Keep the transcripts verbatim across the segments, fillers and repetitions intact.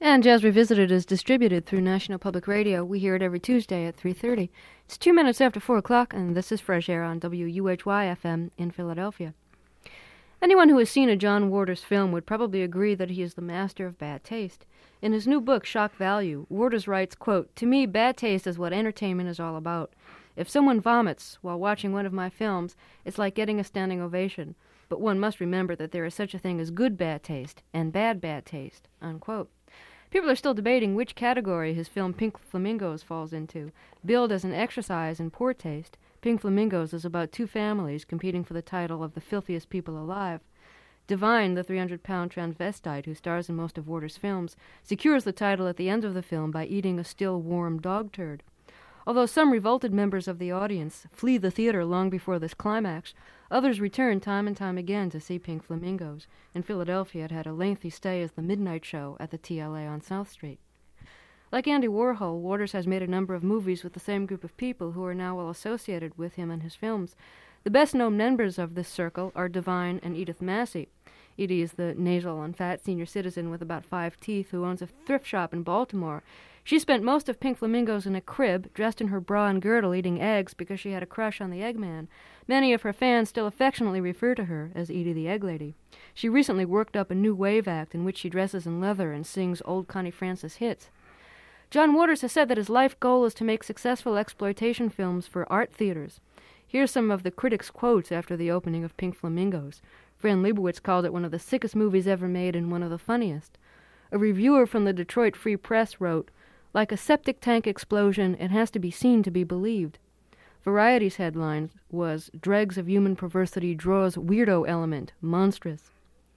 And Jazz Revisited is distributed through National Public Radio. We hear it every Tuesday at three thirty. It's two minutes after four o'clock, and this is Fresh Air on W U H Y F M in Philadelphia. Anyone who has seen a John Waters film would probably agree that he is the master of bad taste. In his new book, Shock Value, Waters writes, quote, "To me, bad taste is what entertainment is all about. If someone vomits while watching one of my films, it's like getting a standing ovation. But one must remember that there is such a thing as good bad taste and bad bad taste," unquote. People are still debating which category his film Pink Flamingos falls into. Billed as an exercise in poor taste, Pink Flamingos is about two families competing for the title of the filthiest people alive. Divine, the three hundred pound transvestite who stars in most of Waters' films, secures the title at the end of the film by eating a still warm dog turd. Although some revolted members of the audience flee the theater long before this climax, others return time and time again to see Pink Flamingos. In Philadelphia, it had a lengthy stay as the midnight show at the T L A on South Street. Like Andy Warhol, Waters has made a number of movies with the same group of people who are now well associated with him and his films. The best-known members of this circle are Divine and Edith Massey. Edie is the nasal and fat senior citizen with about five teeth who owns a thrift shop in Baltimore. She spent most of Pink Flamingos in a crib, dressed in her bra and girdle, eating eggs because she had a crush on the Eggman. Many of her fans still affectionately refer to her as Edie the Egg Lady. She recently worked up a new wave act in which she dresses in leather and sings old Connie Francis hits. John Waters has said that his life goal is to make successful exploitation films for art theaters. Here's some of the critics' quotes after the opening of Pink Flamingos. Fran Lebowitz called it one of the sickest movies ever made and one of the funniest. A reviewer from the Detroit Free Press wrote, "Like a septic tank explosion, it has to be seen to be believed." Variety's headline was, "Dregs of Human Perversity Draws Weirdo Element, Monstrous."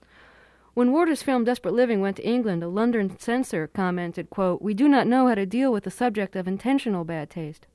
When Waters' film Desperate Living went to England, a London censor commented, quote, "We do not know how to deal with the subject of intentional bad taste."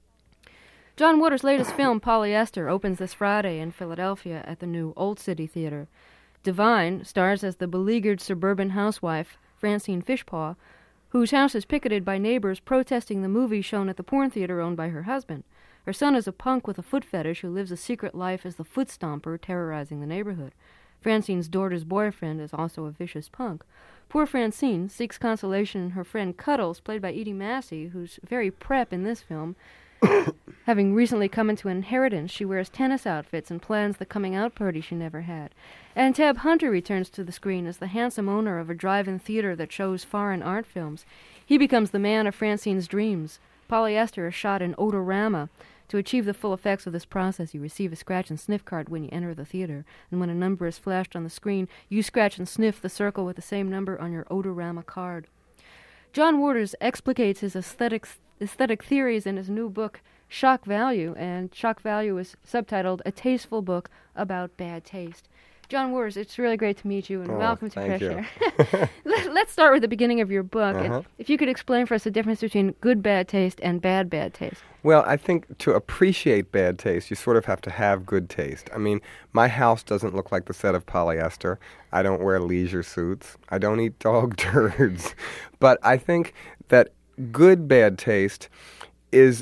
John Waters' latest film, Polyester, opens this Friday in Philadelphia at the new Old City Theater. Divine stars as the beleaguered suburban housewife, Francine Fishpaw, whose house is picketed by neighbors protesting the movie shown at the porn theater owned by her husband. Her son is a punk with a foot fetish who lives a secret life as the foot stomper, terrorizing the neighborhood. Francine's daughter's boyfriend is also a vicious punk. Poor Francine seeks consolation in her friend Cuddles, played by Edie Massey, who's very prep in this film. Having recently come into inheritance, she wears tennis outfits and plans the coming-out party she never had. And Tab Hunter returns to the screen as the handsome owner of a drive-in theater that shows foreign art films. He becomes the man of Francine's dreams. Polyester is shot in odorama. To achieve the full effects of this process, you receive a scratch and sniff card when you enter the theater, and when a number is flashed on the screen, you scratch and sniff the circle with the same number on your odorama card. John Waters explicates his aesthetics, aesthetic theories in his new book, Shock Value, and Shock Value is subtitled A Tasteful Book About Bad Taste. John Waters, it's really great to meet you, and oh, welcome to Fresh Air. Let, let's start with the beginning of your book. Uh-huh. If you could explain for us the difference between good bad taste and bad bad taste. Well, I think to appreciate bad taste, you sort of have to have good taste. I mean, my house doesn't look like the set of Polyester. I don't wear leisure suits. I don't eat dog turds. But I think that good bad taste is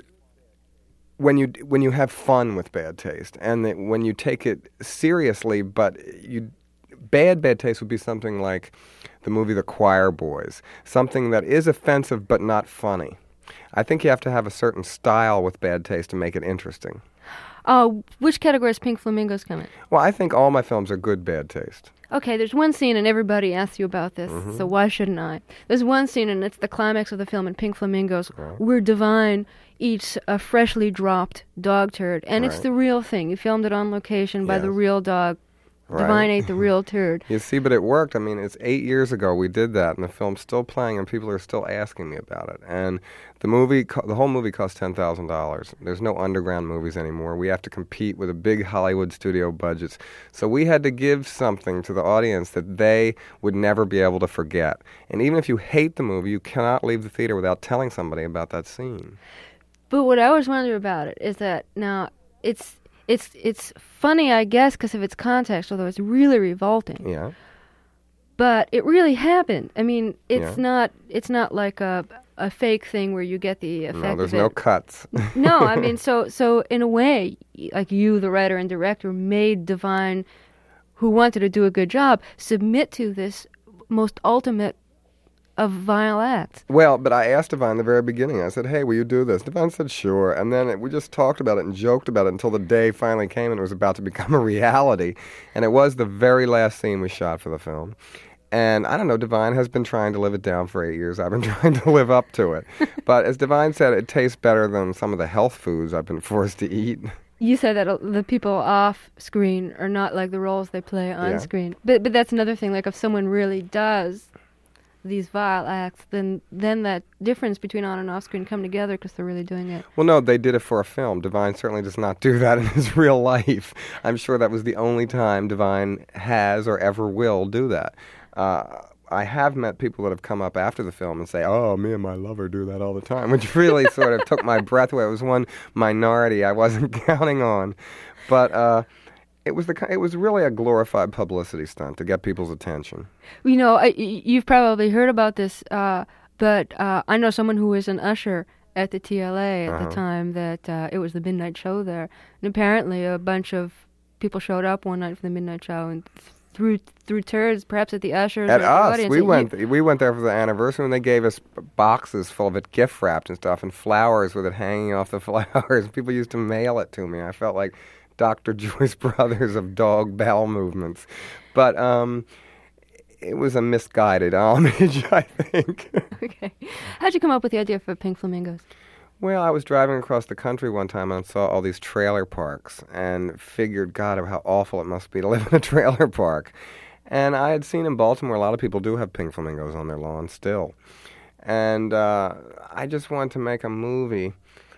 when you when you have fun with bad taste, and that when you take it seriously, but you bad bad taste would be something like the movie The Choir Boys, something that is offensive but not funny. I think you have to have a certain style with bad taste to make it interesting. Uh, which category does Pink Flamingos come in? Well, I think all my films are good bad taste. Okay, there's one scene, and everybody asks you about this, Mm-hmm. so why shouldn't I? There's one scene, and it's the climax of the film in Pink Flamingos, Right. where Divine eats a freshly dropped dog turd, and it's Right. the real thing. You filmed it on location by the Yes. real dog. Right. Divine ate the real turd. You see, but it worked. I mean, it's eight years ago we did that, and the film's still playing, and people are still asking me about it. And the movie, co- the whole movie cost ten thousand dollars. There's no underground movies anymore. We have to compete with the big Hollywood studio budgets. So we had to give something to the audience that they would never be able to forget. And even if you hate the movie, you cannot leave the theater without telling somebody about that scene. But what I always wonder about it is that, now, it's... It's it's funny, I guess, because of its context, although it's really revolting. Yeah. But it really happened. I mean, it's Yeah. not it's not like a a fake thing where you get the effect No, there's of it. no cuts. No, I mean, so so in a way, y- like you, the writer and director, made Divine, who wanted to do a good job, submit to this most ultimate of vile acts. Well, but I asked Divine in the very beginning. I said, hey, will you do this? Divine said, sure. And then it, we just talked about it and joked about it until the day finally came and it was about to become a reality. And it was the very last scene we shot for the film. And I don't know, Divine has been trying to live it down for eight years. I've been trying to live up to it. But as Divine said, it tastes better than some of the health foods I've been forced to eat. You said that the people off screen are not like the roles they play on Yeah. screen. But but that's another thing. Like if someone really does these vile acts, then then that difference between on and off screen come together because they're really doing it. Well, no, they did it for a film. Divine certainly does not do that in his real life. I'm sure that was the only time Divine has or ever will do that. Uh, I have met people that have come up after the film and say, oh, me and my lover do that all the time, which really sort of took my breath away. It was one minority I wasn't counting on. But uh, it was the ki- it was really a glorified publicity stunt to get people's attention. You know, I, y- you've probably heard about this, uh, but uh, I know someone who was an usher at the T L A at Uh-huh. the time that uh, it was the midnight show there. And apparently a bunch of people showed up one night for the midnight show and threw threw turds, perhaps at the ushers. At or the us, audience. we And went you- we went there for the anniversary, and they gave us boxes full of it, gift wrapped and stuff, and flowers with it hanging off the flowers. People used to mail it to me. I felt like Doctor Joyce Brothers of dog bowel movements, but um, it was a misguided homage, I think. Okay. How'd you come up with the idea for Pink Flamingos? Well, I was driving across the country one time and saw all these trailer parks and figured, God, how awful it must be to live in a trailer park. And I had seen in Baltimore a lot of people do have pink flamingos on their lawn still. And uh, I just wanted to make a movie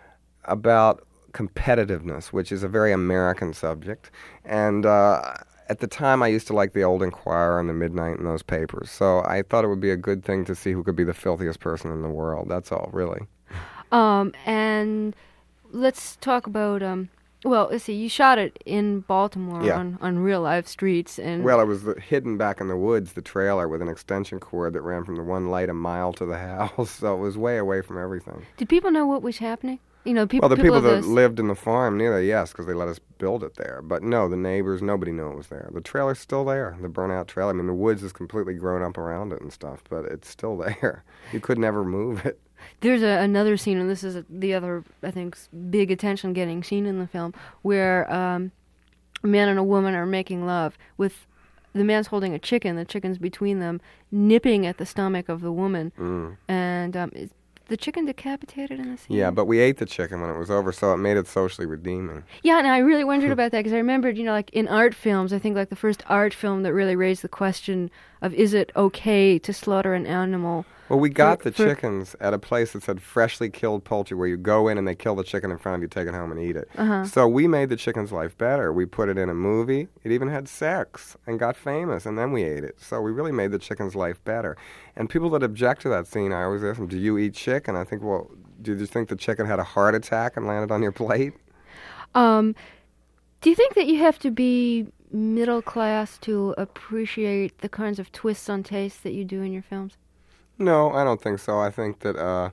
about competitiveness, which is a very American subject. And uh, at the time, I used to like the Old Inquirer and the Midnight and those papers. So I thought it would be a good thing to see who could be the filthiest person in the world. That's all, really. Um, and let's talk about, um, well, let's see, you shot it in Baltimore Yeah. on, on real live streets. And Well, it was the, hidden back in the woods, the trailer, with an extension cord that ran from the one light a mile to the house. So it was way away from everything. did people know what was happening? You know, people, Well, the people, of that this, lived in the farm near there, yes, because they let us build it there. But no, the neighbors, nobody knew it was there. The trailer's still there, the burnt-out trailer. I mean, the woods is completely grown up around it and stuff, but it's still there. You could never move it. There's a, another scene, and this is a, the other, I think, s- big attention-getting scene in the film, where um, a man and a woman are making love with the man's holding a chicken, the chicken's between them, nipping at the stomach of the woman. Mm. And um, is the chicken decapitated in the scene? Yeah, but we ate the chicken when it was over, so it made it socially redeeming. Yeah, and I really wondered about that because I remembered, you know, like in art films, I think like the first art film that really raised the question of is it okay to slaughter an animal? Well, we got For- the for- chickens at a place that said freshly killed poultry, where you go in and they kill the chicken in front of you, take it home and eat it. Uh-huh. So we made the chicken's life better. We put it in a movie. It even had sex and got famous, and then we ate it. So we really made the chicken's life better. And people that object to that scene, I always ask them, do you eat chicken? I think, well, do you think the chicken had a heart attack and landed on your plate? Um, do you think that you have to be middle class to appreciate the kinds of twists on taste that you do in your films? No, I don't think so. I think that uh,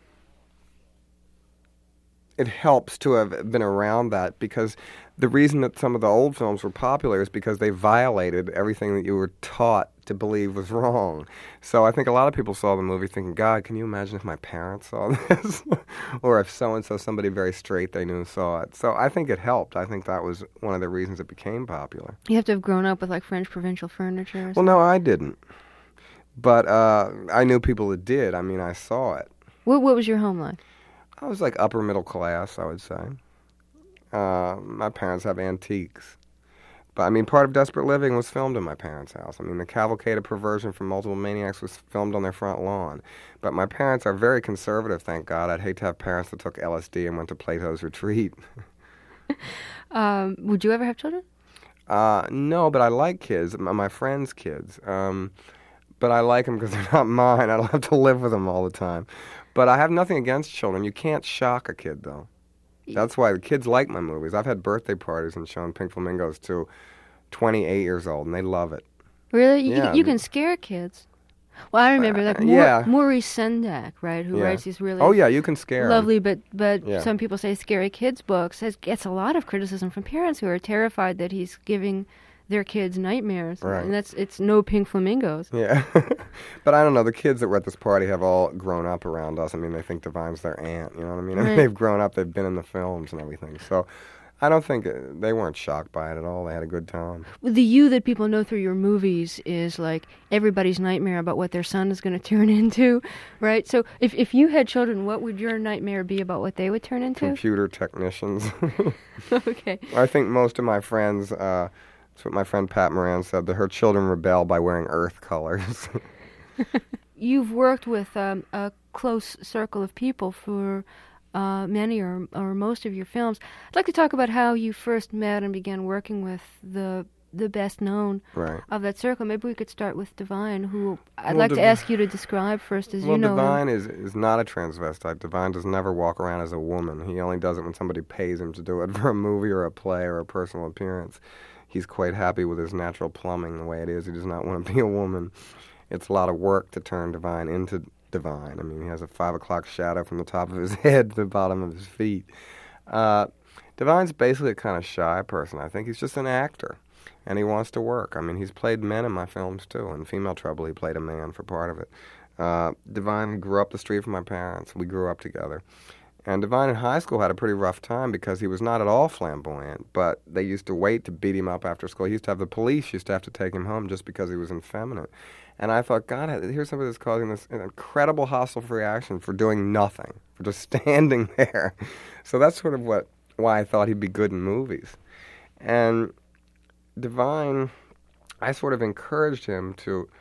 it helps to have been around that, because the reason that some of the old films were popular is because they violated everything that you were taught to believe was wrong. So I think a lot of people saw the movie thinking, God, can you imagine if my parents saw this? Or if so-and-so, somebody very straight they knew, saw it. So I think it helped. I think that was one of the reasons it became popular. You have to have grown up with like French provincial furniture or Well, something. no, I didn't. But uh, I knew people that did. I mean, I saw it. What, what was your home like? I was like upper middle class, I would say. Uh, my parents have antiques. But, I mean, part of Desperate Living was filmed in my parents' house. I mean, The Cavalcade of Perversion from Multiple Maniacs was filmed on their front lawn. But my parents are very conservative, thank God. I'd hate to have parents that took L S D and went to Plato's Retreat. Um, would you ever have children? Uh, no, but I like kids, my, my friends' kids. Um, but I like them because they're not mine. I don't have to live with them all the time. But I have nothing against children. You can't shock a kid, though. That's why the kids like my movies. I've had birthday parties and shown Pink Flamingos to twenty-eight years old, and they love it. Really? You, Yeah. can, you can scare kids. Well, I remember like Maur- yeah. Maurice Sendak, right, who Yeah. writes these really Oh, yeah, you can scare 'em. lovely, but but Yeah. some people say scary kids books. Has, gets a lot of criticism from parents who are terrified that he's giving their kids' nightmares. Right. And that's it's no pink flamingos. Yeah. But I don't know, the kids that were at this party have all grown up around us. I mean, they think Divine's their aunt, you know what I mean? I mean, Right. they've grown up, they've been in the films and everything. So I don't think, uh, they weren't shocked by it at all. They had a good time. The you that people know through your movies is like everybody's nightmare about what their son is going to turn into, right? So if if you had children, what would your nightmare be about what they would turn into? Computer technicians. Okay. I think most of my friends, uh, that's what my friend Pat Moran said, that her children rebel by wearing earth colors. You've worked with um, a close circle of people for uh, many or, or most of your films. I'd like to talk about how you first met and began working with the the best known Right. of that circle. Maybe we could start with Divine, who I'd Well, like to Div- ask you to describe first as Well, you know him. Divine is, is not a transvestite. Divine does never walk around as a woman. He only does it when somebody pays him to do it for a movie or a play or a personal appearance. He's quite happy with his natural plumbing the way it is. He does not want to be a woman. It's a lot of work to turn Divine into Divine. I mean, he has a five o'clock shadow from the top of his head to the bottom of his feet. Uh, Divine's basically a kind of shy person. I think he's just an actor, and he wants to work. I mean, he's played men in my films, too. In Female Trouble, he played a man for part of it. Uh, Divine grew up the street from my parents. We grew up together. And Divine in high school had a pretty rough time because he was not at all flamboyant, but they used to wait to beat him up after school. He used to have the police used to have to take him home just because he was effeminate. And I thought, God, here's somebody that's causing this incredible hostile reaction for doing nothing, for just standing there. So that's sort of what why I thought he'd be good in movies. And Divine, I sort of encouraged him to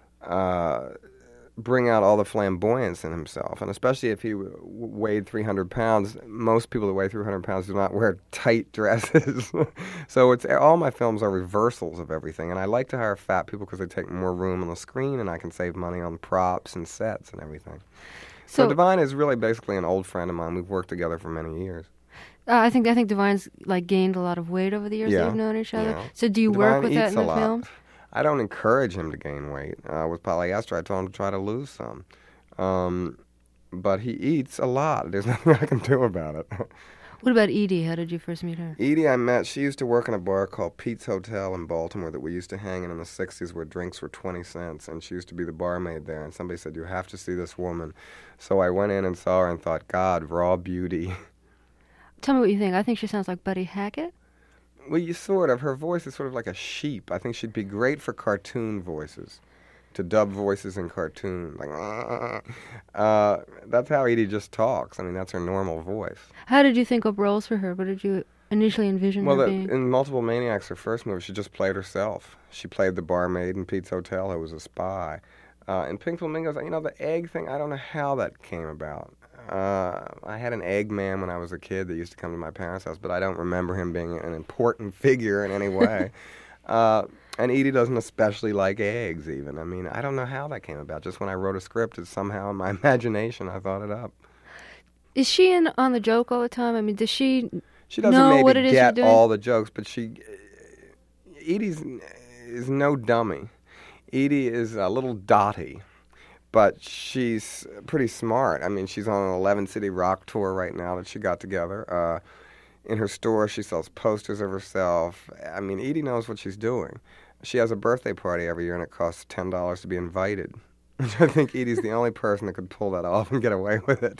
uh, bring out all the flamboyance in himself, and especially if he w- weighed three hundred pounds. Most people that weigh three hundred pounds do not wear tight dresses. So it's all my films are reversals of everything, and I like to hire fat people because they take more room on the screen, and I can save money on props and sets and everything. So, So- Divine is really basically an old friend of mine. We've worked together for many years. Uh, I think I think Divine's like gained a lot of weight over the years that Yeah, you've known each other. yeah. So do you Divine work with that eats in a the lot. film? I don't encourage him to gain weight. Uh, with polyester, I told him to try to lose some. Um, but he eats a lot. There's nothing I can do about it. What about Edie? How did you first meet her? Edie, I met, she used to work in a bar called Pete's Hotel in Baltimore that we used to hang in in the sixties where drinks were twenty cents, and she used to be the barmaid there, and somebody said, you have to see this woman. So I went in and saw her and thought, God, raw beauty. Tell me what you think. I think she sounds like Buddy Hackett. Well, you sort of. Her voice is sort of like a sheep. I think she'd be great for cartoon voices, to dub voices in cartoon. Like, uh, that's how Edie just talks. I mean, that's her normal voice. How did you think up roles for her? What did you initially envision Well, her the, being? in Multiple Maniacs, her first movie, she just played herself. She played the barmaid in Pete's Hotel who was a spy. Uh, in Pink Flamingos, you know, the egg thing, I don't know how that came about. Uh, I had an egg man when I was a kid that used to come to my parents' house, but I don't remember him being an important figure in any way. uh, and Edie doesn't especially like eggs, even. I mean, I don't know how that came about. Just when I wrote a script, it's somehow in my imagination, I thought it up. Is she in on the joke all the time? I mean, does she She doesn't know maybe what it is you're get doing? all the jokes, but she, Edie's is no dummy. Edie is a little dotty, but she's pretty smart. I mean, she's on an eleven city rock tour right now that she got together. Uh, in her store, she sells posters of herself. I mean, Edie knows what she's doing. She has a birthday party every year, and it costs ten dollars to be invited. I think Edie's the only person that could pull that off and get away with it.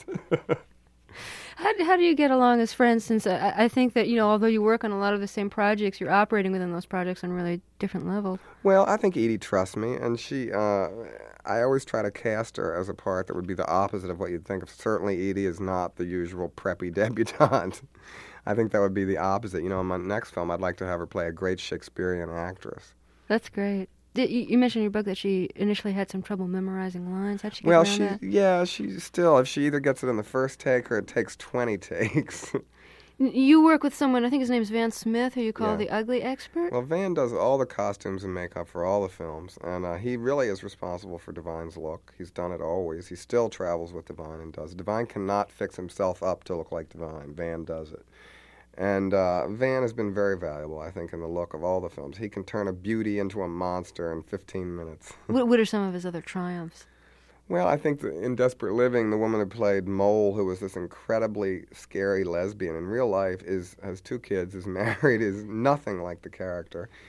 How, how do you get along as friends? Since I, I think that, you know, although you work on a lot of the same projects, you're operating within those projects on really different levels. Well, I think Edie trusts me, and she, uh, I always try to cast her as a part that would be the opposite of what you'd think of. Certainly, Edie is not the usual preppy debutante. I think that would be the opposite. You know, in my next film, I'd like to have her play a great Shakespearean actress. That's great. Did, you, you mentioned in your book that she initially had some trouble memorizing lines. How'd she get Well, around she, that? yeah, she still, if she either gets it in the first take or it takes twenty takes. N- You work with someone, I think his name's Van Smith, who you call Yeah. the ugly expert? Well, Van does all the costumes and makeup for all the films, and uh, he really is responsible for Divine's look. He's done it always. He still travels with Divine and does it. Divine cannot fix himself up to look like Divine. Van does it. And uh, Van has been very valuable, I think, in the look of all the films. He can turn a beauty into a monster in fifteen minutes. what, what are some of his other triumphs? Well, I think that in Desperate Living, the woman who played Mole, who was this incredibly scary lesbian in real life, is has two kids, is married, is nothing like the character.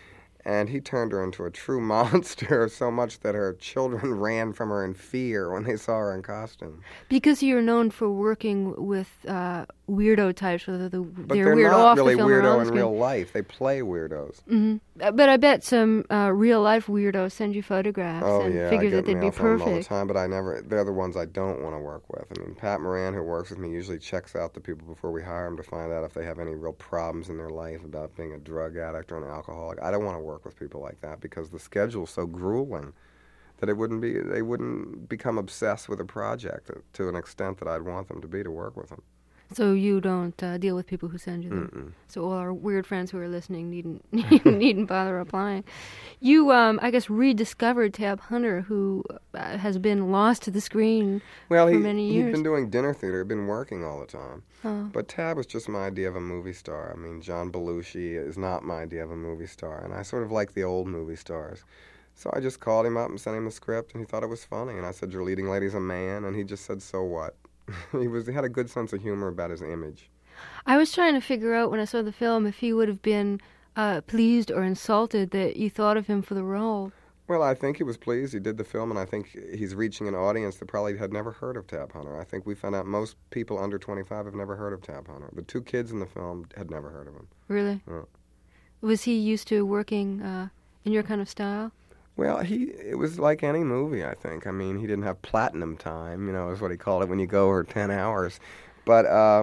And he turned her into a true monster, so much that her children ran from her in fear when they saw her in costume. Because you're known for working with uh, weirdo types, whether the, But they're, they're weird not off really the film or on weirdo the in screen. real life. They play weirdos. Mm-hmm. But I bet some uh, real-life weirdos send you photographs Oh, and yeah, figure I that get they'd mail be from them all the perfect. time, but I never, they're the ones I don't want to work with. I mean, Pat Moran, who works with me, usually checks out the people before we hire them to find out if they have any real problems in their life about being a drug addict or an alcoholic. I don't want to work with people like that because the schedule's so grueling that it wouldn't be, they wouldn't become obsessed with a project to an extent that I'd want them to be to work with them. So you don't uh, deal with people who send you them. Mm-mm. So all our weird friends who are listening needn't needn't bother applying. You, um, I guess, rediscovered Tab Hunter, who uh, has been lost to the screen well, for he, many he'd years. been doing dinner theater, he'd been working all the time. Oh. But Tab was just my idea of a movie star. I mean, John Belushi is not my idea of a movie star, and I sort of like the old movie stars. So I just called him up and sent him the script, and he thought it was funny. And I said, "Your leading lady's a man," and he just said, "So what?" he was he had a good sense of humor about his image. I was trying to figure out when I saw the film if he would have been uh, pleased or insulted that you thought of him for the role. Well, I think he was pleased. He did the film, and I think he's reaching an audience that probably had never heard of Tab Hunter. I think we found out most people under twenty-five have never heard of Tab Hunter. The two kids in the film had never heard of him. Really? Yeah. Was he used to working uh, in your kind of style? Well, he it was like any movie, I think. I mean, he didn't have platinum time, you know, is what he called it when you go over ten hours. But uh,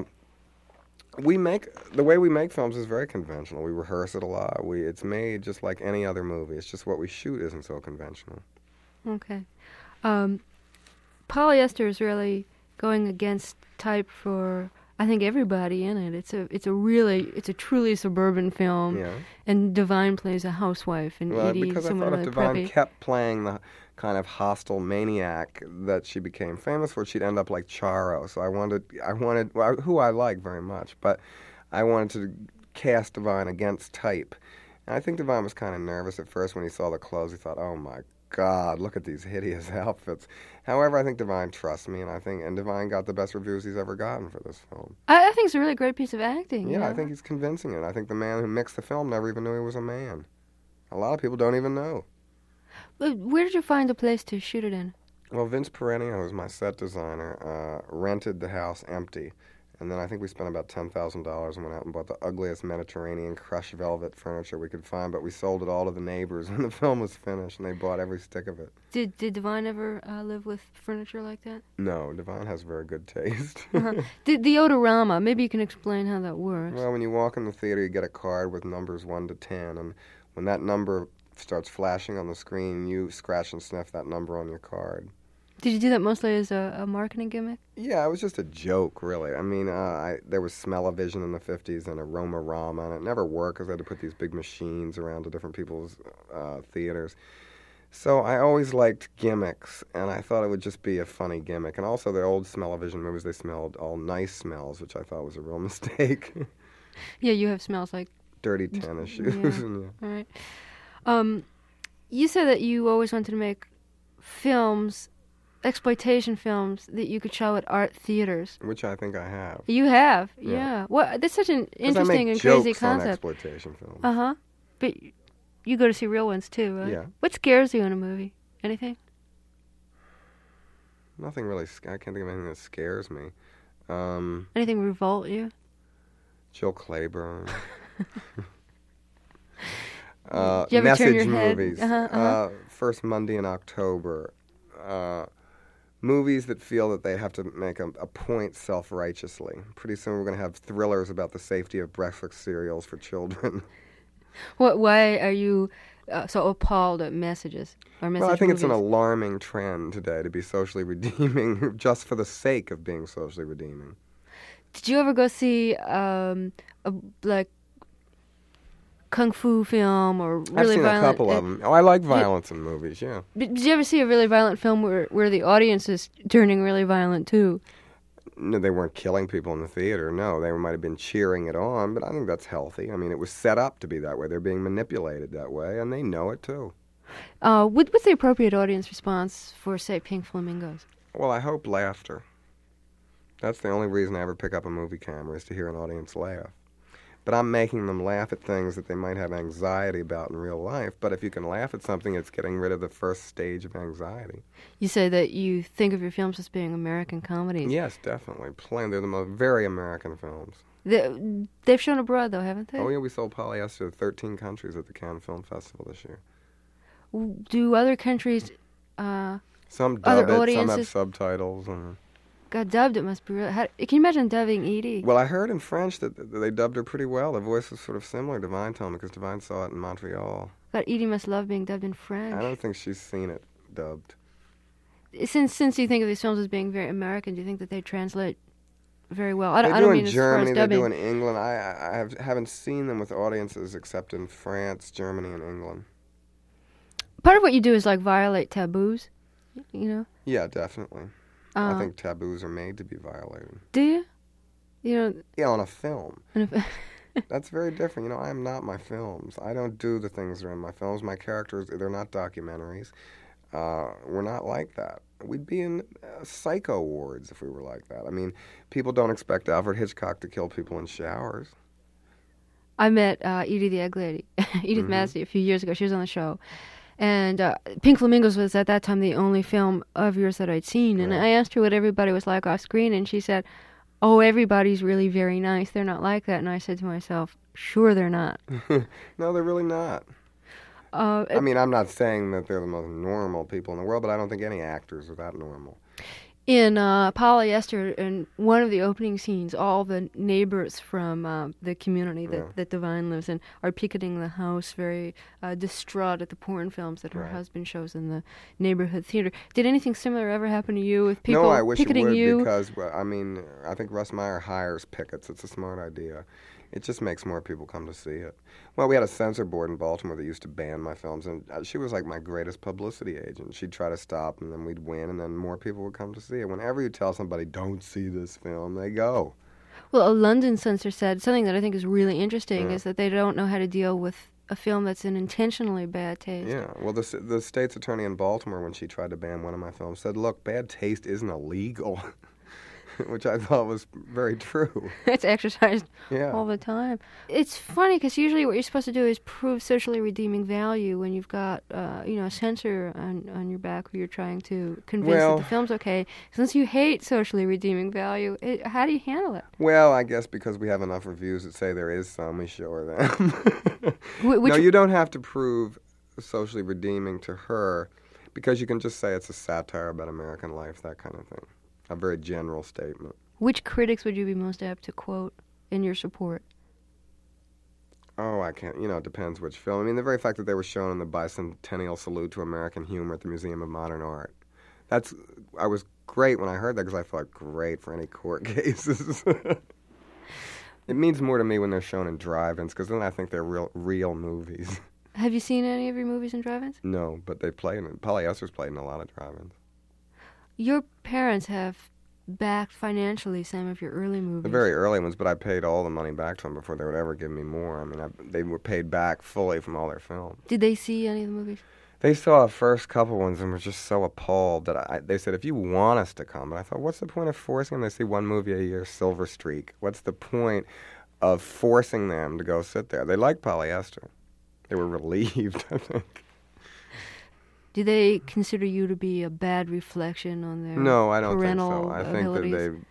we make, the way we make films is very conventional. We rehearse it a lot. We It's made just like any other movie. It's just what we shoot isn't so conventional. Okay. Um, polyester is really going against type for, I think, everybody in it. It's a it's a really, it's a truly suburban film. Yeah. And Divine plays a housewife, and Well, Edie because I someone thought if really Divine preppy. kept playing the kind of hostile maniac that she became famous for, she'd end up like Charo. So I wanted, I wanted, well, who I like very much, but I wanted to cast Divine against type. And I think Divine was kind of nervous at first when he saw the clothes. He thought, "Oh my God, look at these hideous outfits." However, I think Divine trusts me, and I think, and Divine got the best reviews he's ever gotten for this film. I, I think it's a really great piece of acting. Yeah, you I know? think he's convincing it. I think the man who mixed the film never even knew he was a man. A lot of people don't even know. But where did you find a place to shoot it in? Well, Vince Perennia, who's my set designer, uh, rented the house empty. And then I think we spent about ten thousand dollars and went out and bought the ugliest Mediterranean crushed velvet furniture we could find, but we sold it all to the neighbors when the film was finished, and they bought every stick of it. Did Did Divine ever uh, live with furniture like that? No, Divine has very good taste. Uh-huh. the, the odorama, maybe you can explain how that works. Well, when you walk in the theater, you get a card with numbers one to ten, and when that number starts flashing on the screen, you scratch and sniff that number on your card. Did you do that mostly as a, a marketing gimmick? Yeah, it was just a joke, really. I mean, uh, I, there was Smell-O-Vision in the fifties and Aroma-Rama, and it never worked because I had to put these big machines around to different people's uh, theaters. So I always liked gimmicks, and I thought it would just be a funny gimmick. And also the old Smell-O-Vision movies, they smelled all nice smells, which I thought was a real mistake. Yeah, you have smells like... Dirty tennis shoes. Yeah. and, yeah. All right. Um, you said that you always wanted to make films, exploitation films, that you could show at art theaters. Which I think I have. You have, yeah. Yeah. Well, that's such an 'Cause interesting I make and jokes crazy on concept. exploitation films. Uh huh. But you go to see real ones too, right? Yeah. What scares you in a movie? Anything? Nothing really, sc- I can't think of anything that scares me. Um, Anything revolt you? Jill Clayburn. uh, Do you ever turn message your head? movies. Uh-huh, uh-huh. Uh, first Monday in October. Uh, movies that feel that they have to make a, a point self-righteously. Pretty soon we're going to have thrillers about the safety of breakfast cereals for children. What? Why are you uh, so appalled at messages or message Well, I think it's an movies? alarming trend today to be socially redeeming just for the sake of being socially redeeming. Did you ever go see um, a like kung fu film or really I've seen violent? a couple uh, of them. Oh, I like violence in movies, yeah. Did you ever see a really violent film where where the audience is turning really violent too? No, they weren't killing people in the theater. No, they might have been cheering it on, but I think that's healthy. I mean, it was set up to be that way. They're being manipulated that way, and they know it too. Uh, what, what's the appropriate audience response for, say, Pink Flamingos? Well, I hope laughter. That's the only reason I ever pick up a movie camera is to hear an audience laugh. but I'm making them laugh at things that they might have anxiety about in real life. But if you can laugh at something, it's getting rid of the first stage of anxiety. You say that you think of your films as being American comedies. Yes, definitely. Plain, they're the most very American films. They, they've shown abroad, though, haven't they? Oh, yeah, we sold Polyester to thirteen countries at the Cannes Film Festival this year. Do other countries... Uh, some dub other it, some audiences have subtitles. And got dubbed. It must be real. How, can you imagine dubbing Edie? Well, I heard in French that, that they dubbed her pretty well. The voice was sort of similar. Divine told me, because Divine saw it in Montreal. But Edie must love being dubbed in French. I don't think she's seen it dubbed. Since since you think of these films as being very American, do you think that they translate very well? I don't, they I do don't in mean Germany. as far as They dubbing. do in England. I, I, I have, haven't seen them with audiences except in France, Germany, and England. Part of what you do is like violate taboos, you know? Yeah, definitely. Uh, I think taboos are made to be violated. Do you? You know, Yeah, on a film. and if- That's very different. You know, I am not my films. I don't do the things that are in my films. My characters, they're not documentaries. Uh, we're not like that. We'd be in uh, psycho wards if we were like that. I mean, people don't expect Alfred Hitchcock to kill people in showers. I met uh, Edie the Egg Lady, Edith Mhm. Massey, a few years ago. She was on the show. And uh, Pink Flamingos was at that time the only film of yours that I'd seen. And Right. I asked her what everybody was like off screen, and she said, oh, everybody's really very nice. They're not like that. And I said to myself, sure they're not. No, they're really not. Uh, I mean, I'm not saying that they're the most normal people in the world, but I don't think any actors are that normal. in uh, Polyester, in one of the opening scenes, all the neighbors from uh, the community that, Yeah. that Divine lives in are picketing the house, very uh, distraught at the porn films that her Right. husband shows in the neighborhood theater. Did anything similar ever happen to you with people no, I wish it picketing would you? because, well, I mean, I think Russ Meyer hires pickets. It's a smart idea. It just makes more people come to see it. Well, we had a censor board in Baltimore that used to ban my films, and uh, she was like my greatest publicity agent. She'd try to stop, and then we'd win, and then more people would come to see it. Whenever you tell somebody, don't see this film, they go. Well, a London censor said something that I think is really interesting Yeah. is that they don't know how to deal with a film that's in intentionally bad taste. Yeah, well, the s- the state's attorney in Baltimore, when she tried to ban one of my films, said, look, bad taste isn't illegal, which I thought was very true. It's exercised Yeah. all the time. It's funny because usually what you're supposed to do is prove socially redeeming value when you've got, uh, you know, a censor on, on your back who you're trying to convince Well- that the film's okay. Since you hate socially redeeming value, it, how do you handle it? Well, I guess because we have enough reviews that say there is some, we show her them. Wh- which, No, you don't have to prove socially redeeming to her because you can just say it's a satire about American life, that kind of thing. A very general statement. which critics would you be most apt to quote in your support? Oh, I can't, you know, it depends which film. I mean, the very fact that they were shown in the bicentennial salute to American humor at the Museum of Modern Art. That's, I was great when I heard that because I thought, great for any court cases. It means more to me when they're shown in drive-ins because then I think they're real, real movies. Have you seen any of your movies in drive-ins? No, but they play in, Polyester's played in a lot of drive-ins. Your parents have backed financially some of your early movies. The very early ones, but I paid all the money back to them before they would ever give me more. I mean, I, they were paid back fully from all their films. Did they see any of the movies? They saw the first couple ones and were just so appalled that I, they said, if you want us to come, but I thought, what's the point of forcing them? They see one movie a year, Silver Streak. What's the point of forcing them to go sit there? They liked Polyester. They were relieved, I think. Do they consider you to be a bad reflection on their No, I don't think parental so. I think abilities? that they've...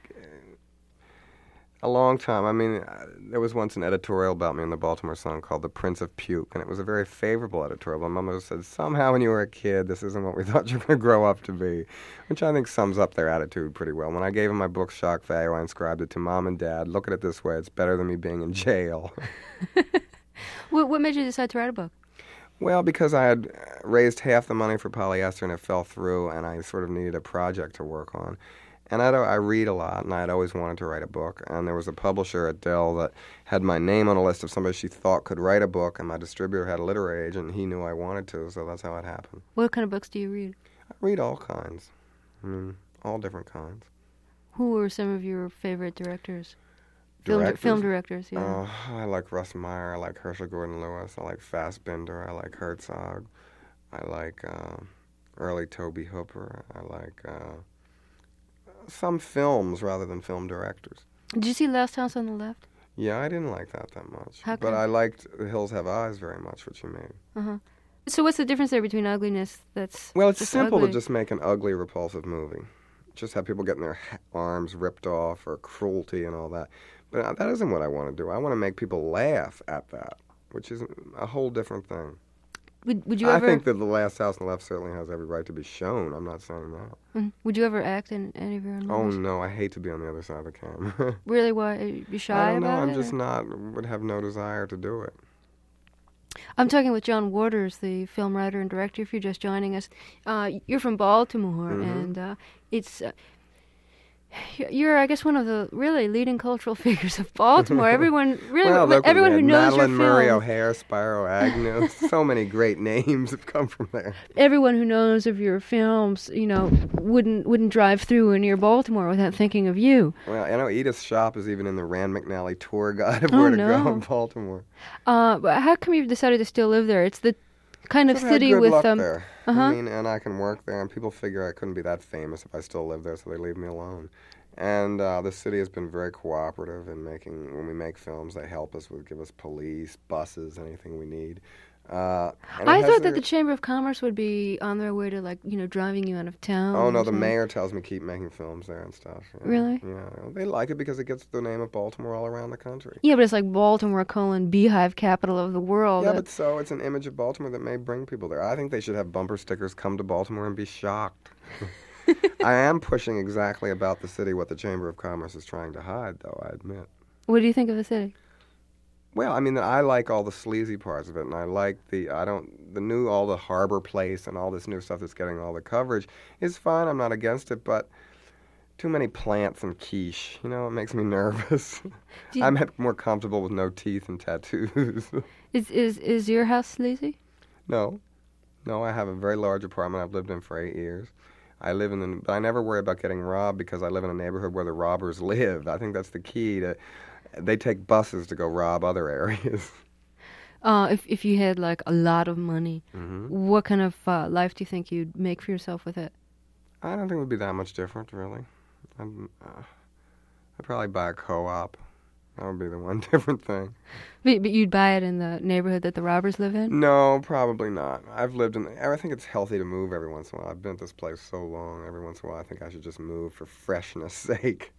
A long time. I mean, uh, there was once an editorial about me in the Baltimore Sun called The Prince of Puke, and it was a very favorable editorial. My mother said, somehow when you were a kid, this isn't what we thought you were going to grow up to be, which I think sums up their attitude pretty well. When I gave them my book, Shock Value, I inscribed it to Mom and Dad. Look at it this way. It's better than me being in jail. What, what made you decide to write a book? Well, because I had raised half the money for Polyester and it fell through, and I sort of needed a project to work on. And I, I read a lot, and I had always wanted to write a book. And there was a publisher at Dell that had my name on a list of somebody she thought could write a book, and my distributor had a literary agent, and he knew I wanted to, so that's how it happened. What kind of books do you read? I read all kinds. I mean, all different kinds. Who are some of your favorite directors? Film, di- Directors? film directors, yeah. Uh, I like Russ Meyer. I like Herschel Gordon Lewis. I like Fassbinder. I like Herzog. I like uh, early Toby Hooper. I like uh, some films rather than film directors. Did you see Last House on the Left? Yeah, I didn't like that that much. How But come? I liked The Hills Have Eyes very much, which you made. Uh-huh. So what's the difference there between ugliness that's Well, it's just simple ugly? to just make an ugly, repulsive movie. Just have people getting their ha- arms ripped off or cruelty and all that. But uh, that isn't what I want to do. I want to make people laugh at that, which is a whole different thing. Would, would you I ever... think that The Last House on the Left certainly has every right to be shown. I'm not saying that. Mhm. Would you ever act in any of your own Oh, movies? no, I hate to be on the other side of the camera. Really? Why? Are you shy I don't know. about I'm it? just or- not, would have no desire to do it. I'm talking with John Waters, the film writer and director. If you're just joining us, uh, you're from Baltimore, Mhm. and uh, it's uh, you're, I guess, one of the really leading cultural figures of Baltimore. Everyone, really, Well, look, everyone we who had knows Madeline your Murray, film, O'Hare, Spyro Agnew. So many great names have come from there. everyone who knows of your films, you know, wouldn't wouldn't drive through near Baltimore without thinking of you. Well, I know Edith's shop is even in the Rand McNally tour guide of Oh, where to no. go in Baltimore. Uh, but how come you've decided to still live there? It's the kind of I've had city good with luck um. there. Uh-huh. I mean, and I can work there, and people figure I couldn't be that famous if I still lived there, so they leave me alone. And uh, the city has been very cooperative in making, when we make films, they help us with, give us police, buses, anything we need. Uh, and it I has thought that their- the Chamber of Commerce would be on their way to, like, you know, driving you out of town. Oh, or no, the something. mayor tells me keep making films there and stuff. Yeah. Really? Yeah, they like it because it gets the name of Baltimore all around the country. Yeah, but it's like Baltimore colon beehive capital of the world. Yeah, Uh, but so it's an image of Baltimore that may bring people there. I think they should have bumper stickers, come to Baltimore and be shocked. I am pushing exactly about the city what the Chamber of Commerce is trying to hide, though, I admit. What do you think of the city? Well, I mean, I like all the sleazy parts of it, and I like the, I don't, the new, all the Harbor Place and all this new stuff that's getting all the coverage is fine. I'm not against it, but too many plants and quiche, you know, it makes me nervous. Do you- I'm more comfortable with no teeth and tattoos. Is is is your house sleazy? No. No, I have a very large apartment I've lived in for eight years. I live in the, but I never worry about getting robbed because I live in a neighborhood where the robbers live. I think that's the key to, they take buses to go rob other areas. Uh, if if you had like a lot of money, hmm what kind of uh, life do you think you'd make for yourself with it? I don't think it would be that much different, really. I'm, uh, I'd probably buy a co-op. That would be the one different thing. But, but you'd buy it in the neighborhood that the robbers live in? No, probably not. I've lived in, I think it's healthy to move every once in a while. I've been at this place so long, every once in a while I think I should just move for freshness' sake.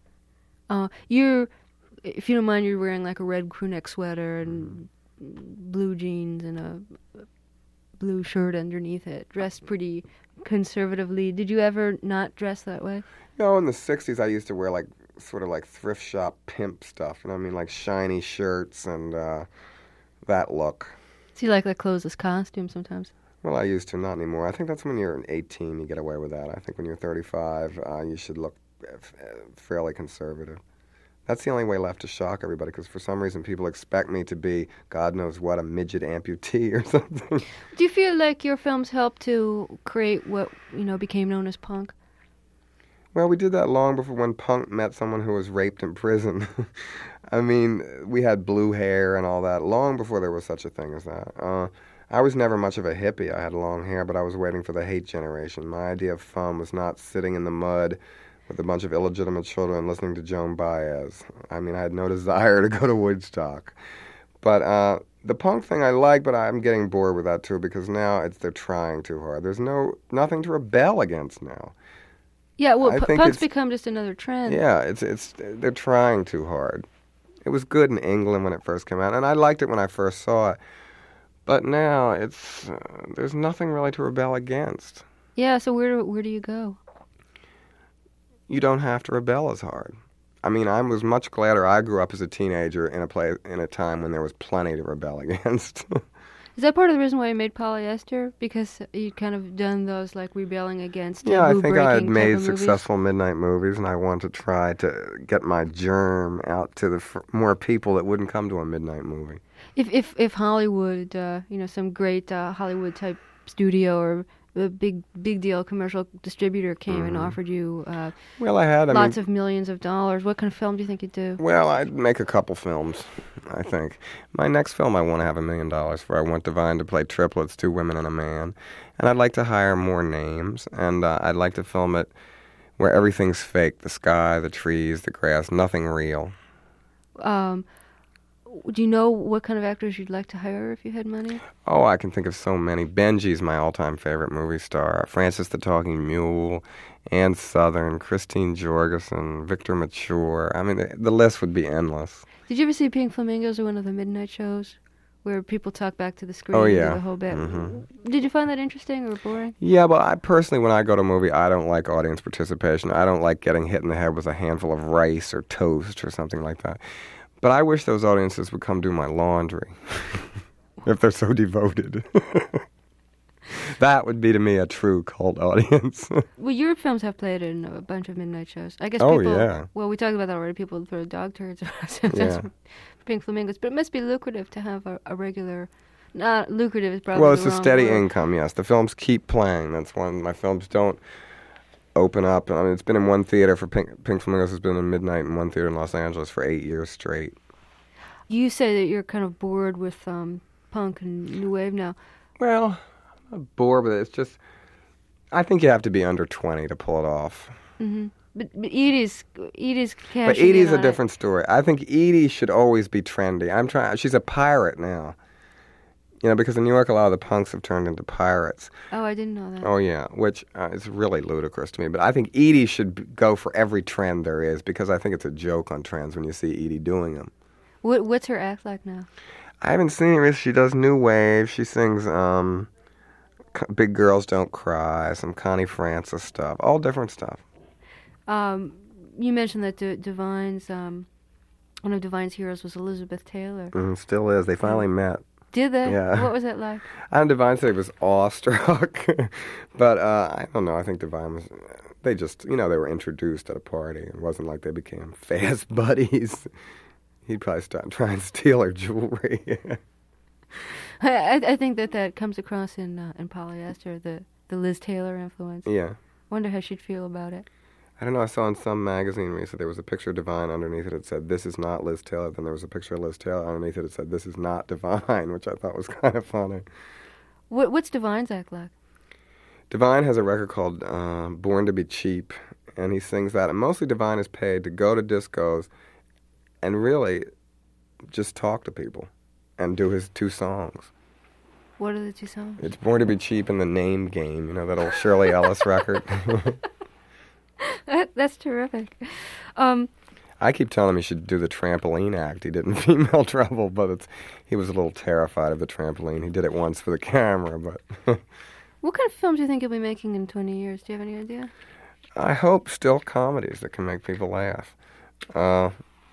Uh, you're, if you don't mind, you're wearing like a red crew neck sweater and blue jeans and a blue shirt underneath it. Dressed pretty conservatively. Did you ever not dress that way? You know, in the sixties I used to wear like, sort of like thrift shop pimp stuff, you know what I mean? Like shiny shirts and uh, that look. So you like that clothes as costumes sometimes? Well, I used to, not anymore. I think that's when you're eighteen you get away with that. I think when you're thirty-five, uh, you should look uh, f- uh, fairly conservative. That's the only way left to shock everybody, because for some reason people expect me to be, God knows what, a midget amputee or something. Do you feel like your films helped to create what, you know, became known as punk? Well, we did that long before when punk met someone who was raped in prison. I mean, we had blue hair and all that long before there was such a thing as that. Uh, I was never much of a hippie. I had long hair, but I was waiting for the hate generation. My idea of fun was not sitting in the mud with a bunch of illegitimate children listening to Joan Baez. I mean, I had no desire to go to Woodstock. But uh, the punk thing I like, but I'm getting bored with that too, because now it's they're trying too hard. There's no nothing to rebel against now. Yeah, well, I pu- think punk's it's- become just another trend. Yeah, it's it's they're trying too hard. It was good in England when it first came out, and I liked it when I first saw it. But now it's uh, there's nothing really to rebel against. Yeah, so where do, where do you go? You don't have to rebel as hard. I mean, I was much gladder I grew up as a teenager in a place in a time when there was plenty to rebel against. Is that part of the reason why you made Polyester? Because you'd kind of done those, like, rebelling against Yeah, I taboo think I had breaking type made of movies? successful midnight movies, and I wanted to try to get my germ out to the f- more people that wouldn't come to a midnight movie. If if if Hollywood, uh, you know, some great uh, Hollywood type studio or a big big deal commercial distributor came and Mhm. offered you uh, Well, I had. I lots mean, of millions of dollars, what kind of film do you think you'd do? Well, I'd make a couple films, I think. My next film I want to have a million dollars for. I want Divine to play triplets, two women and a man. And I'd like to hire more names, and uh, I'd like to film it where everything's fake, the sky, the trees, the grass, nothing real. Um, do you know what kind of actors you'd like to hire if you had money? Oh, I can think of so many. Benji's my all-time favorite movie star. Francis the Talking Mule, Ann Southern, Christine Jorgensen, Victor Mature. I mean, the, the list would be endless. Did you ever see Pink Flamingos or one of the midnight shows where people talk back to the screen Oh, and yeah. do the whole bit? Mm-hmm. Did you find that interesting or boring? Yeah, but I personally, when I go to a movie, I don't like audience participation. I don't like getting hit in the head with a handful of rice or toast or something like that. But I wish those audiences would come do my laundry if they're so devoted. That would be, to me, a true cult audience. Well, your films have played in a bunch of midnight shows. I guess Oh, people... yeah. Well, we talked about that already. People throw dog turds sometimes Yeah. for Pink Flamingos. But it must be lucrative to have a, a regular... Not lucrative is probably Well, it's the a wrong steady word. income, yes. The films keep playing. That's when my films don't open up. I mean, it's been in one theater for Pink, Pink Flamingos has been in Midnight in one theater in Los Angeles for eight years straight. You say that you're kind of bored with um, punk and new wave now. Well, I'm not bored with it. It's just, I think you have to be under twenty to pull it off. Mm-hmm. But, but Edie's, Edie's cashing But Edie's in a on different story. I think Edie should always be trendy. I'm trying. She's a pirate now. You know, because in New York, a lot of the punks have turned into pirates. it. Oh, I didn't know that. Oh, yeah, which uh, is really ludicrous to me. But I think Edie should b- go for every trend there is, because I think it's a joke on trends when you see Edie doing them. What, what's her act like now? I haven't seen her. She does New Wave. She sings um, C- Big Girls Don't Cry, some Connie Francis stuff, all different stuff. Um, you mentioned that D- Divine's, um, one of Divine's heroes was Elizabeth Taylor. Mm, still is. They finally met. Did they? Yeah. What was that like? I know Divine said he was awestruck, but uh, I don't know. I think Divine was. They just, you know, they were introduced at a party. It wasn't like they became fast buddies. He'd probably start trying to steal her jewelry. I, I I think that that comes across in uh, in Polyester, the, the Liz Taylor influence. Yeah. Wonder how she'd feel about it. I don't know. I saw in some magazine recently there was a picture of Divine underneath it. It said, "This is not Liz Taylor." Then there was a picture of Liz Taylor underneath it. It said, "This is not Divine," which I thought was kind of funny. What what's Divine's act like? Divine has a record called uh, "Born to Be Cheap," and he sings that. And mostly Divine is paid to go to discos and really just talk to people and do his two songs. What are the two songs? It's "Born to Be Cheap" and "The Name Game." You know that old Shirley Ellis record. That, that's terrific. Um, I keep telling him he should do the trampoline act. He did in Female Trouble, but it's he was a little terrified of the trampoline. He did it once for the camera, but what kind of films do you think you'll be making in twenty years? Do you have any idea? I hope still comedies that can make people laugh. Uh,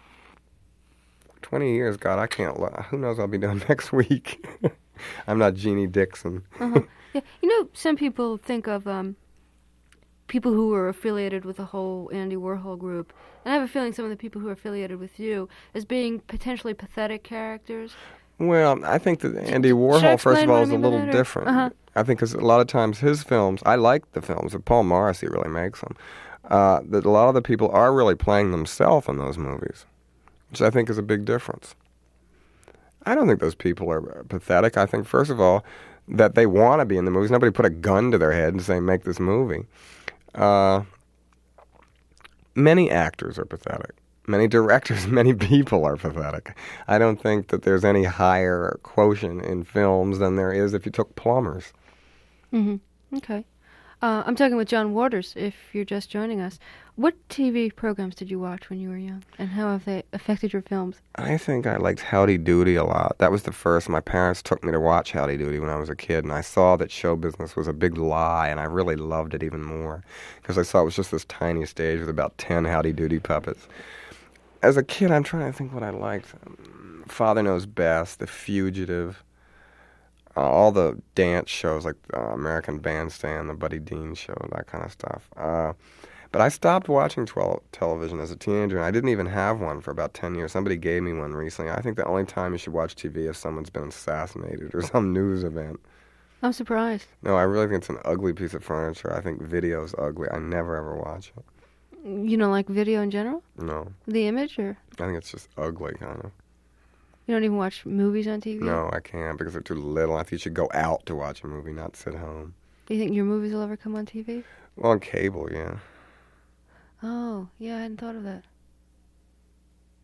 twenty years, God, I can't. La- Who knows? I'll be done next week. I'm not Jeannie Dixon. Uh-huh. Yeah, you know, some people think of um, people who are affiliated with the whole Andy Warhol group, and I have a feeling some of the people who are affiliated with you as being potentially pathetic characters. Well, I think that Andy Should I Warhol, first explain of all, what I is a mean by little that, or- different. Uh-huh. I think because a lot of times his films, I like the films, but Paul Morrissey really makes them. Uh, that a lot of the people are really playing themselves in those movies, which I think is a big difference. I don't think those people are pathetic. I think, first of all, that they want to be in the movies. Nobody put a gun to their head and say, make this movie. Uh, many actors are pathetic. Many directors, many people are pathetic. I don't think that there's any higher quotient in films than there is if you took plumbers. Mm-hmm. Okay. Uh, I'm talking with John Waters, if you're just joining us. What T V programs did you watch when you were young, and how have they affected your films? I think I liked Howdy Doody a lot. That was the first. My parents took me to watch Howdy Doody when I was a kid, and I saw that show business was a big lie, and I really loved it even more because I saw it was just this tiny stage with about ten Howdy Doody puppets. As a kid, I'm trying to think what I liked. Um, Father Knows Best, The Fugitive, uh, all the dance shows like uh, American Bandstand, the Buddy Dean show, that kind of stuff. Uh, but I stopped watching twelve television as a teenager, and I didn't even have one for about ten years. Somebody gave me one recently. I think the only time you should watch T V is if someone's been assassinated or some news event. I'm surprised. No, I really think it's an ugly piece of furniture. I think video's ugly. I never ever watch it. You don't like video in general? No. The image, or I think it's just ugly, kind of. you don't even watch movies on T V? No, I can't because they're too little. I think you should go out to watch a movie, not sit home. Do you think your movies will ever come on T V? Well, on cable, yeah. Oh, yeah, I hadn't thought of that.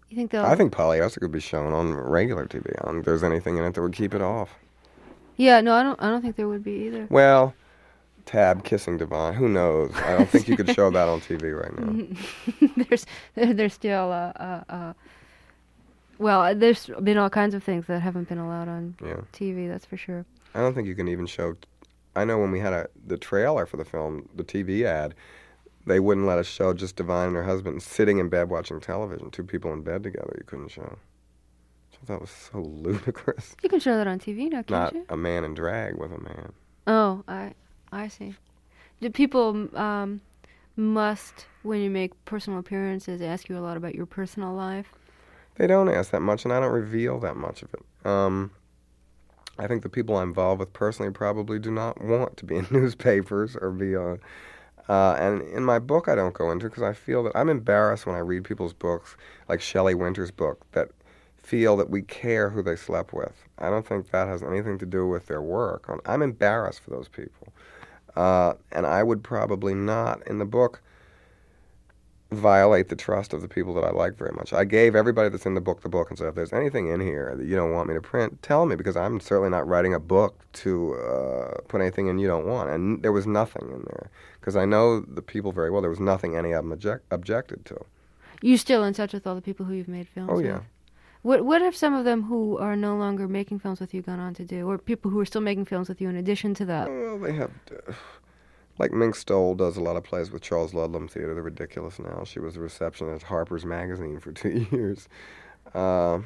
You think they'll? I think polyester could be shown on regular T V. I don't think there's anything in it that would keep it off. Yeah, no, I don't. I don't think there would be either. Well, Tab kissing Divine. Who knows? I don't think you could show that on T V right now. there's there's still uh, uh, uh, well, there's been all kinds of things that haven't been allowed on Yeah. T V. That's for sure. I don't think you can even show. I know when we had a the trailer for the film, the T V ad, they wouldn't let us show just Divine and her husband sitting in bed watching television. Two people in bed together, you couldn't show. I thought that was so ludicrous. You can show that on T V now, can't Not you? a man in drag with a man. Oh, I I see. Do people um, must, when you make personal appearances, ask you a lot about your personal life? They don't ask that much, and I don't reveal that much of it. Um, I think the people I'm involved with personally probably do not want to be in newspapers or be on. Uh, and in my book, I don't go into because I feel that I'm embarrassed when I read people's books, like Shelley Winter's book, that feel that we care who they slept with. I don't think that has anything to do with their work. I'm embarrassed for those people. Uh, and I would probably not, in the book, violate the trust of the people that I like very much. I gave everybody that's in the book the book and said, if there's anything in here that you don't want me to print, tell me, because I'm certainly not writing a book to uh, put anything in you don't want. And there was nothing in there, because I know the people very well. There was nothing any of them object- objected to. You still in touch with all the people who you've made films Oh, with? yeah. What What have some of them who are no longer making films with you gone on to do, or people who are still making films with you in addition to that? Well, they have... Uh, like Mink Stoll does a lot of plays with Charles Ludlam Theater. They're ridiculous now. She was a receptionist at Harper's Magazine for two years. Uh,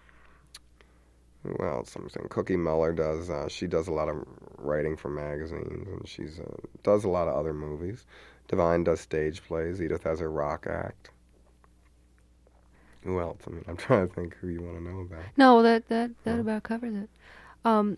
who else? Something. Cookie Muller does. Uh, she does a lot of writing for magazines, and she's uh, does a lot of other movies. Divine does stage plays. Edith has her rock act. Who else? I mean, I'm trying to think who you want to know about. No, that that that Yeah. about covers it. Um,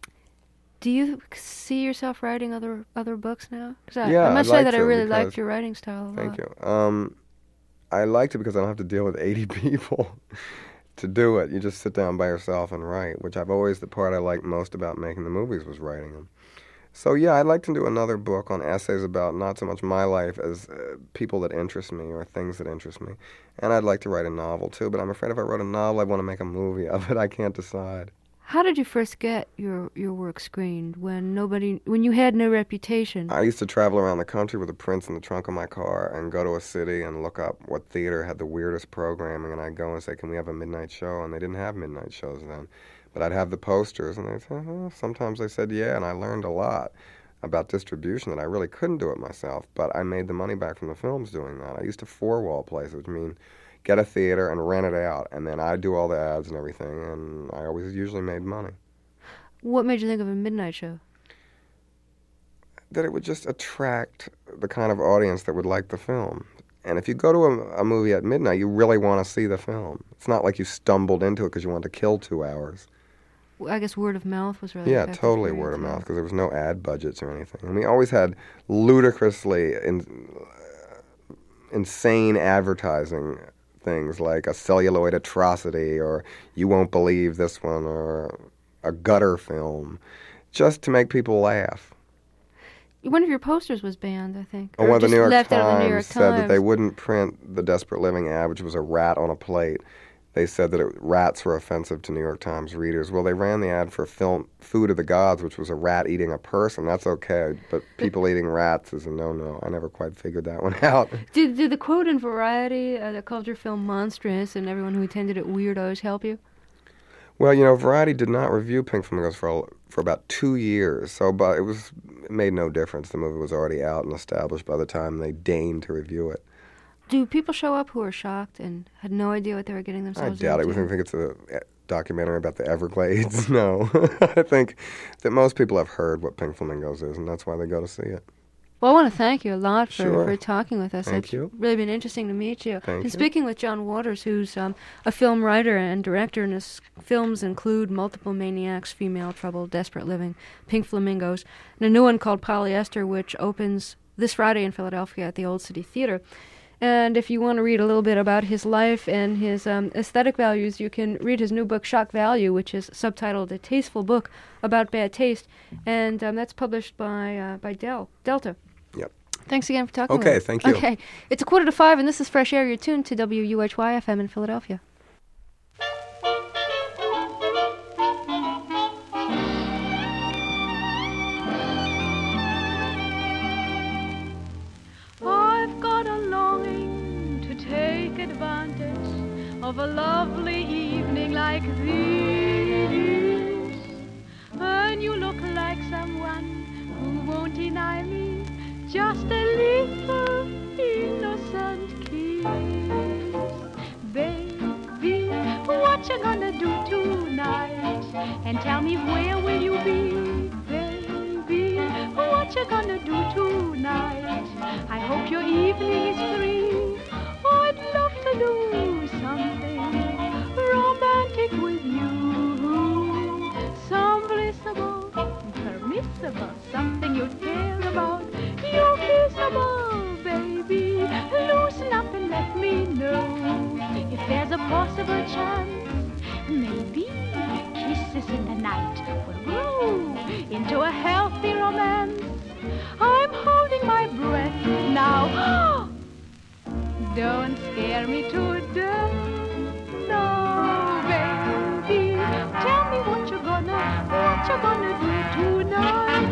do you see yourself writing other other books now? 'Cause I, Yeah, I must I'd say like that I to, really because- liked your writing style a lot. Thank you. Um, I liked it because I don't have to deal with eighty people to do it. You just sit down by yourself and write, which I've always, the part I liked most about making the movies was writing them. So yeah, I'd like to do another book on essays about not so much my life as uh, people that interest me or things that interest me. And I'd like to write a novel too, but I'm afraid if I wrote a novel, I'd want to make a movie of it. I can't decide. How did you first get your, your work screened when nobody when you had no reputation? I used to travel around the country with a prints in the trunk of my car and go to a city and look up what theater had the weirdest programming, and I'd go and say, can we have a midnight show? And they didn't have midnight shows then. But I'd have the posters, and they'd say, oh. Sometimes they said, yeah, and I learned a lot about distribution that I really couldn't do it myself, but I made the money back from the films doing that. I used to four-wall plays, which mean get a theater and rent it out, and then I'd do all the ads and everything, and I always usually made money. What made you think of a midnight show? That it would just attract the kind of audience that would like the film. And if you go to a, a movie at midnight, you really want to see the film. It's not like you stumbled into it because you wanted to kill two hours. I guess word of mouth was really Yeah, effective totally for you, word of too. mouth, because there was no ad budgets or anything. And we always had ludicrously in, uh, insane advertising things like a celluloid atrocity or you won't believe this one or a gutter film, just to make people laugh. One of your posters was banned, I think. Oh, or one of the just New York left out of the New York Times said that they Times. wouldn't print the Desperate Living ad, which was a rat on a plate. They said that it, rats were offensive to New York Times readers. Well, they ran the ad for film Food of the Gods, which was a rat eating a person. That's okay, but people eating rats is a no-no. I never quite figured that one out. Did, did the quote in Variety uh, that called your film monstrous and everyone who attended it weirdos help you? Well, you know, Variety did not review Pink Flamingos for a- for about two years, so but it was it made no difference. The movie was already out and established by the time they deigned to review it. Do people show up who are shocked and had no idea what they were getting I themselves doubt it. into? We think it's a a documentary about the Everglades. No, I think that most people have heard what Pink Flamingos is, and that's why they go to see it. Well, I want to thank you a lot for, Sure. for talking with us. Thank It's you. really been interesting to meet you. Thank and you. speaking with John Waters, who's um, a film writer and director, and his films include Multiple Maniacs, Female Trouble, Desperate Living, Pink Flamingos, and a new one called Polyester, which opens this Friday in Philadelphia at the Old City Theater. And if you want to read a little bit about his life and his um, aesthetic values, you can read his new book, Shock Value, which is subtitled A Tasteful Book About Bad Taste. And um, that's published by uh, by Del Delta. Yep. Thanks again for talking Okay, with us. thank you. Okay, it's a quarter to five, and this is Fresh Air. You're tuned to W U H Y F M in Philadelphia. of a lovely evening like this. And you look like someone who won't deny me just a little innocent kiss. Baby, what you gonna do tonight? And tell me, where will you be? Baby, what you gonna do tonight? I hope your evening is free. I'd love to do something romantic with you. Some blissable, permissible, something you'd care about. You kissable, baby, loosen up and let me know if there's a possible chance. Maybe kisses in the night will grow into a healthy romance. I'm holding my breath now. Don't scare me to death. No, baby, tell me what you're gonna, what you're gonna do tonight.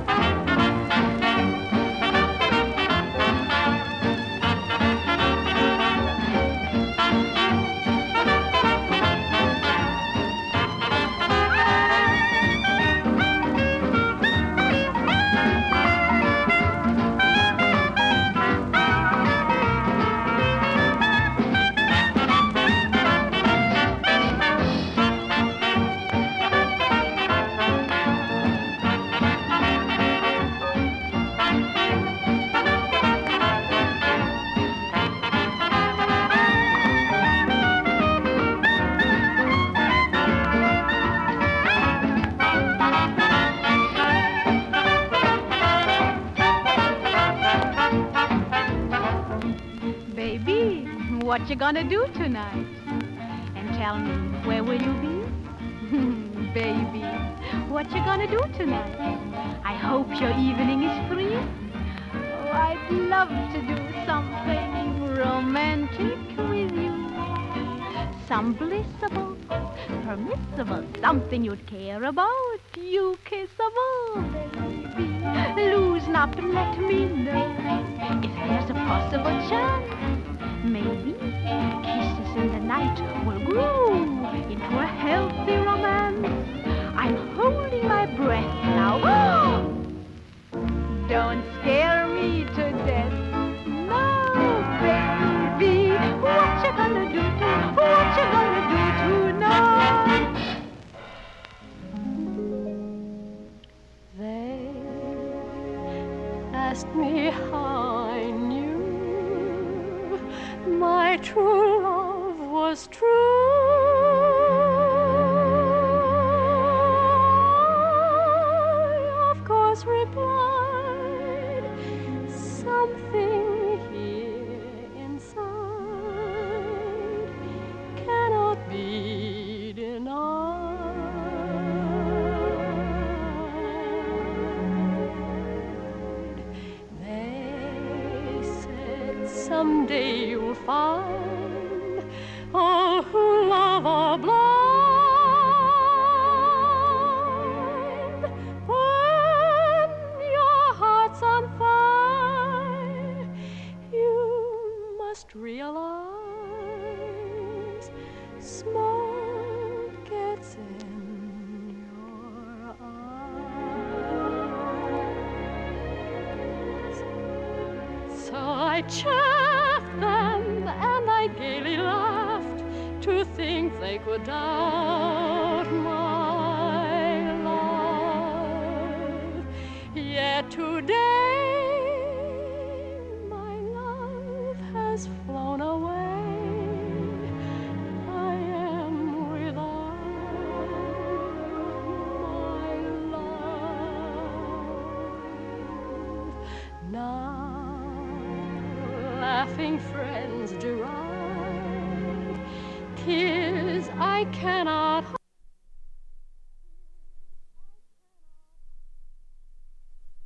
What you gonna do tonight? And tell me, where will you be? Baby, what you gonna do tonight? I hope your evening is free. Oh, I'd love to do something romantic with you. Some blissable, permissible, something you'd care about. You kissable, baby, loosen up and let me know if there's a possible chance. Maybe kisses in the night will grow into a healthy romance. I'm holding my breath now. Don't scare me to death. No, baby, what you gonna do to, what you gonna do tonight? They asked me how I knew my true love was true. I, of course, replied, something here inside cannot be denied. They said someday you'll find all who love are blind. When your heart's on fire, you must realize smoke gets in your eyes. So I chaffed them and I gaily laughed to think they could doubt my love. Yet today my love has flown away. I am without my love. Now laughing friends deride tears I cannot